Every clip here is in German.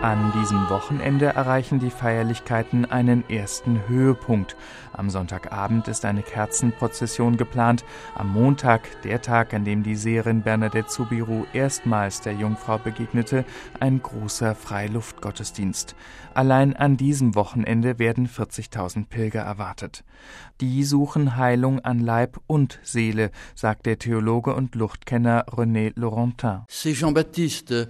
An diesem Wochenende erreichen die Feierlichkeiten einen ersten Höhepunkt. Am Sonntagabend ist eine Kerzenprozession geplant. Am Montag, der Tag, an dem die Seherin Bernadette Soubirous erstmals der Jungfrau begegnete, ein großer Freiluftgottesdienst. Allein an diesem Wochenende werden 40.000 Pilger erwartet. Die suchen Heilung an Leib und Seele, sagt der Theologe und Luchtkenner René Laurentin. C'est Jean-Baptiste,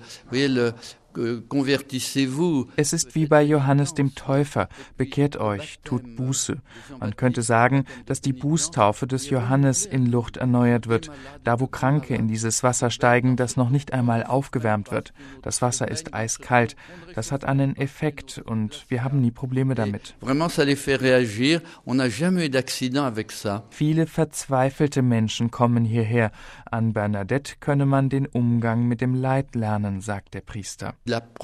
Es ist wie bei Johannes dem Täufer. Bekehrt euch, tut Buße. Man könnte sagen, dass die Bußtaufe des Johannes in Lourdes erneuert wird, da wo Kranke in dieses Wasser steigen, das noch nicht einmal aufgewärmt wird. Das Wasser ist eiskalt. Das hat einen Effekt und wir haben nie Probleme damit. Viele verzweifelte Menschen kommen hierher. An Bernadette könne man den Umgang mit dem Leid lernen, sagt der Priester.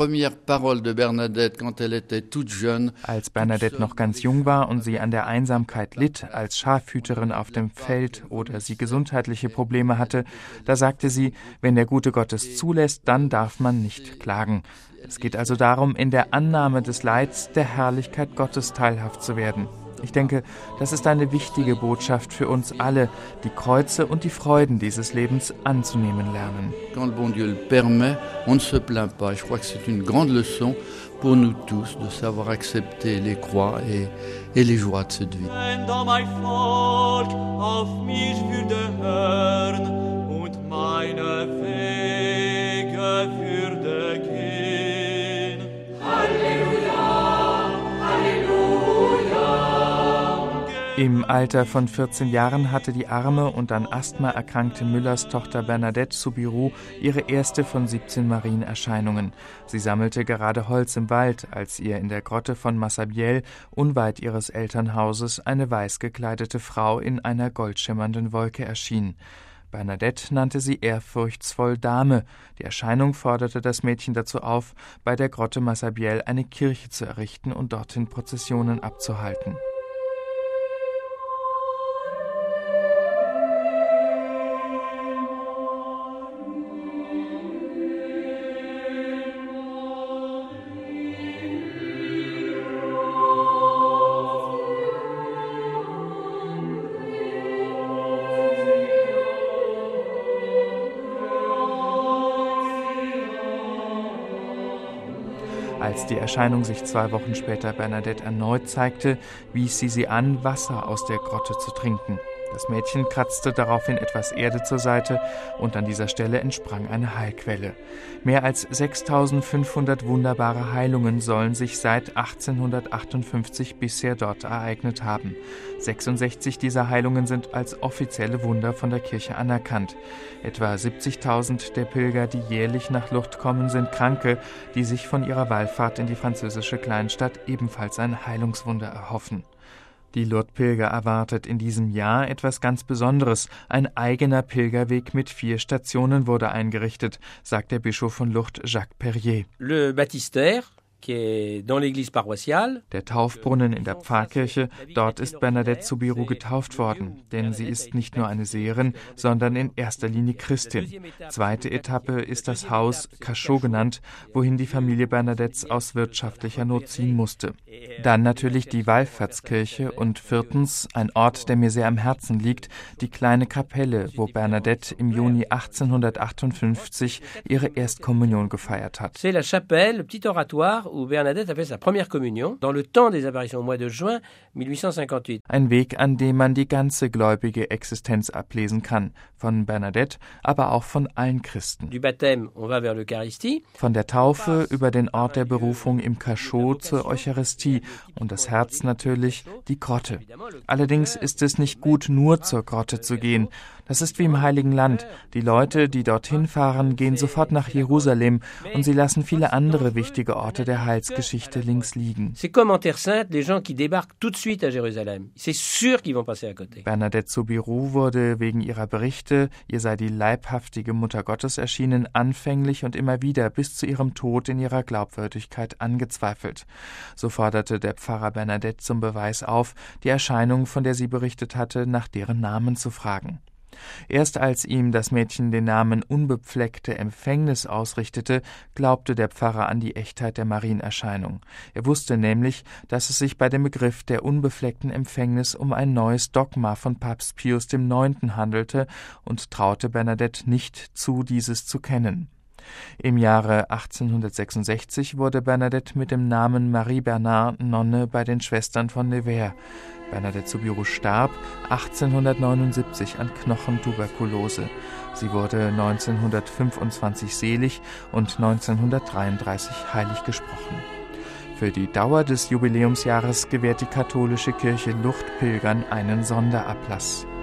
Als Bernadette noch ganz jung war und sie an der Einsamkeit litt, als Schafhüterin auf dem Feld oder sie gesundheitliche Probleme hatte, da sagte sie, wenn der gute Gott es zulässt, dann darf man nicht klagen. Es geht also darum, in der Annahme des Leids der Herrlichkeit Gottes teilhaft zu werden. Ich denke, das ist eine wichtige Botschaft für uns alle, die Kreuze und die Freuden dieses Lebens anzunehmen lernen. Quand le bon Dieu le permet, on ne se plaint pas. Je crois que c'est une grande leçon pour nous tous de savoir accepter les croix et les joies de cette vie. Wenn da mein Volk auf mich würde hören und meine Wege würde gehen. Halleluja, Halleluja. Im Alter von 14 Jahren hatte die arme und an Asthma erkrankte Müllers Tochter Bernadette Soubirous ihre erste von 17 Marienerscheinungen. Sie sammelte gerade Holz im Wald, als ihr in der Grotte von Massabielle, unweit ihres Elternhauses, eine weiß gekleidete Frau in einer goldschimmernden Wolke erschien. Bernadette nannte sie ehrfurchtsvoll Dame. Die Erscheinung forderte das Mädchen dazu auf, bei der Grotte Massabielle eine Kirche zu errichten und dorthin Prozessionen abzuhalten. Als die Erscheinung sich 2 Wochen später Bernadette erneut zeigte, wies sie an, Wasser aus der Grotte zu trinken. Das Mädchen kratzte daraufhin etwas Erde zur Seite und an dieser Stelle entsprang eine Heilquelle. Mehr als 6.500 wunderbare Heilungen sollen sich seit 1858 bisher dort ereignet haben. 66 dieser Heilungen sind als offizielle Wunder von der Kirche anerkannt. Etwa 70.000 der Pilger, die jährlich nach Lourdes kommen, sind Kranke, die sich von ihrer Wallfahrt in die französische Kleinstadt ebenfalls ein Heilungswunder erhoffen. Die Lourdes-Pilger erwartet in diesem Jahr etwas ganz Besonderes. Ein eigener Pilgerweg mit 4 Stationen wurde eingerichtet, sagt der Bischof von Lourdes, Jacques Perrier. Le baptistère, qui est dans l'église paroissiale. Der Taufbrunnen in der Pfarrkirche, dort ist Bernadette Soubirous getauft worden, denn sie ist nicht nur eine Seherin, sondern in erster Linie Christin. Zweite Etappe ist das Haus Cachot genannt, wohin die Familie Bernadettes aus wirtschaftlicher Not ziehen musste. Dann natürlich die Wallfahrtskirche und 4. ein Ort, der mir sehr am Herzen liegt, die kleine Kapelle, wo Bernadette im Juni 1858 ihre Erstkommunion gefeiert hat. C'est la chapelle, le petit oratoire où Bernadette a fait sa première communion dans le temps des apparitions au mois de juin 1858. Ein Weg, an dem man die ganze gläubige Existenz ablesen kann, von Bernadette, aber auch von allen Christen. Du baptême, on va vers l'Eucharistie. Von der Taufe über den Ort der Berufung im Cachot zur Eucharistie und das Herz natürlich die Grotte. Allerdings ist es nicht gut, nur zur Grotte zu gehen. Das ist wie im Heiligen Land. Die Leute, die dorthin fahren, gehen sofort nach Jerusalem und sie lassen viele andere wichtige Orte der Heilsgeschichte links liegen. C'est comme en Terre Sainte, les gens qui débarquent tout de suite à Jérusalem. C'est sûr qu'ils vont passer à côté. Bernadette Soubirous wurde wegen ihrer Berichte, ihr sei die leibhaftige Mutter Gottes erschienen, anfänglich und immer wieder bis zu ihrem Tod in ihrer Glaubwürdigkeit angezweifelt. So forderte der Pfarrer Bernadette zum Beweis auf, die Erscheinung, von der sie berichtet hatte, nach deren Namen zu fragen. Erst als ihm das Mädchen den Namen unbefleckte Empfängnis ausrichtete, glaubte der Pfarrer an die Echtheit der Marienerscheinung. Er wusste nämlich, dass es sich bei dem Begriff der unbefleckten Empfängnis um ein neues Dogma von Papst Pius IX. Handelte und traute Bernadette nicht zu, dieses zu kennen. Im Jahre 1866 wurde Bernadette mit dem Namen Marie Bernard Nonne bei den Schwestern von Nevers. Bernadette Soubirous starb 1879 an Knochentuberkulose. Sie wurde 1925 selig und 1933 heilig gesprochen. Für die Dauer des Jubiläumsjahres gewährt die katholische Kirche Lourdes-Pilgern einen Sonderablass.